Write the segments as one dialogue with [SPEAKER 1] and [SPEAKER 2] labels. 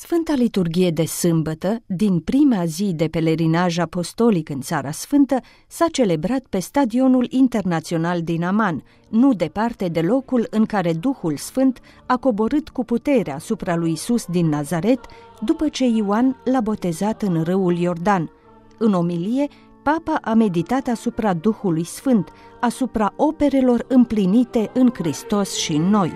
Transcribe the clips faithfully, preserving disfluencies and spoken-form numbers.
[SPEAKER 1] Sfânta Liturghie de sâmbătă, din prima zi de pelerinaj apostolic în Țara Sfântă, s-a celebrat pe Stadionul Internațional din Aman, nu departe de locul în care Duhul Sfânt a coborât cu putere asupra lui Isus din Nazaret, după ce Ioan l-a botezat în râul Iordan. În omilie, Papa a meditat asupra Duhului Sfânt, asupra operelor împlinite în Hristos și în noi.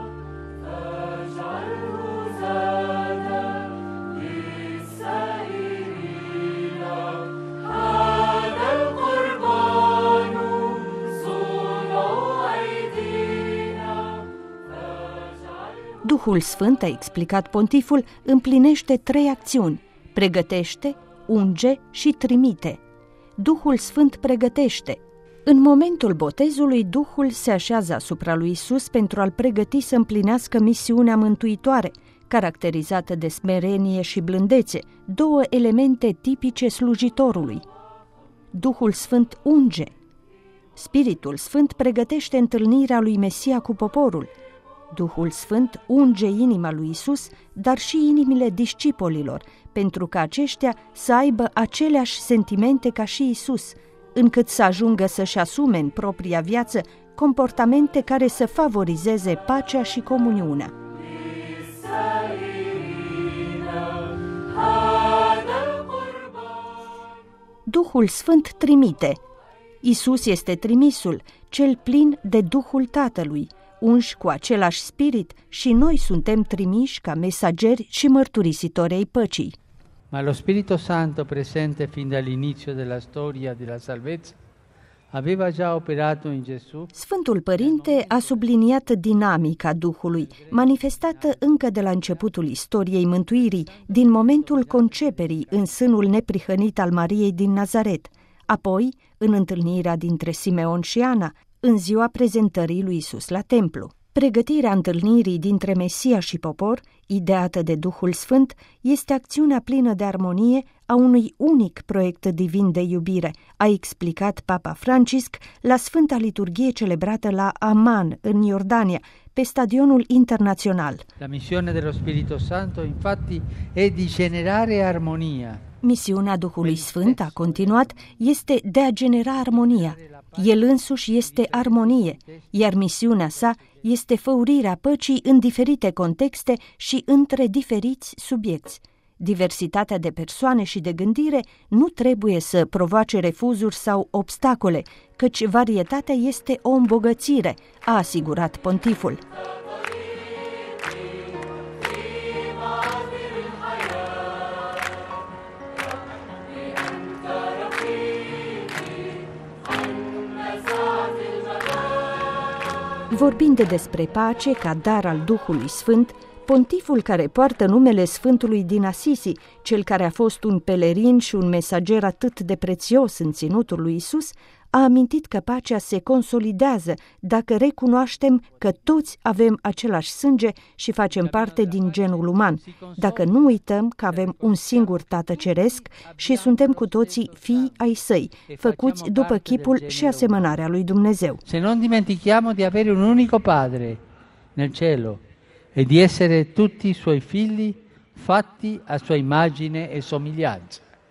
[SPEAKER 1] Duhul Sfânt, a explicat pontiful, împlinește trei acțiuni: pregătește, unge și trimite. Duhul Sfânt pregătește. În momentul botezului, Duhul se așează asupra lui Isus pentru a-l pregăti să împlinească misiunea mântuitoare, caracterizată de smerenie și blândețe, două elemente tipice slujitorului. Duhul Sfânt unge. Spiritul Sfânt pregătește întâlnirea lui Mesia cu poporul. Duhul Sfânt unge inima lui Isus, dar și inimile discipolilor, pentru ca aceștia să aibă aceleași sentimente ca și Isus, încât să ajungă să-și asume în propria viață comportamente care să favorizeze pacea și comuniunea. Duhul Sfânt trimite. Isus este trimisul, cel plin de Duhul Tatălui, unși cu același spirit, și noi suntem trimiși ca mesageri și mărturisitori ai păcii.
[SPEAKER 2] Ma lo Spirito Santo, presente fin dall'inizio della storia della salvezza, aveva già operato in Gesù.
[SPEAKER 1] Sfântul Părinte a subliniat dinamica Duhului, manifestată încă de la începutul istoriei mântuirii, din momentul conceperii în sânul neprihănit al Mariei din Nazaret, apoi în întâlnirea dintre Simeon și Ana, în ziua prezentării lui Isus la templu. Pregătirea întâlnirii dintre Mesia și popor, ideată de Duhul Sfânt, este acțiunea plină de armonie a unui unic proiect divin de iubire, a explicat Papa Francisc la Sfânta Liturghie celebrată la Aman, în Iordania, pe Stadionul Internațional.
[SPEAKER 2] La misiune dello Spirito Santo, infatti, è di generare armonia.
[SPEAKER 1] Misiunea Duhului Sfânt, a continuat, este de a genera armonia. El însuși este armonie, iar misiunea sa este făurirea păcii în diferite contexte și între diferiți subiecți. Diversitatea de persoane și de gândire nu trebuie să provoace refuzuri sau obstacole, căci varietatea este o îmbogățire, a asigurat pontiful. Vorbind despre pace ca dar al Duhului Sfânt, pontiful care poartă numele Sfântului din Asisi, cel care a fost un pelerin și un mesager atât de prețios în ținutul lui Isus, a amintit că pacea se consolidează dacă recunoaștem că toți avem același sânge și facem parte din genul uman, dacă nu uităm că avem un singur Tată Ceresc și suntem cu toții fii ai Săi, făcuți după chipul și asemănarea lui Dumnezeu.
[SPEAKER 2] Se non dimentichiamo di avere un unico Padre nel cielo e di essere tutti Suoi figli fatti a Sua immagine e somiglianza.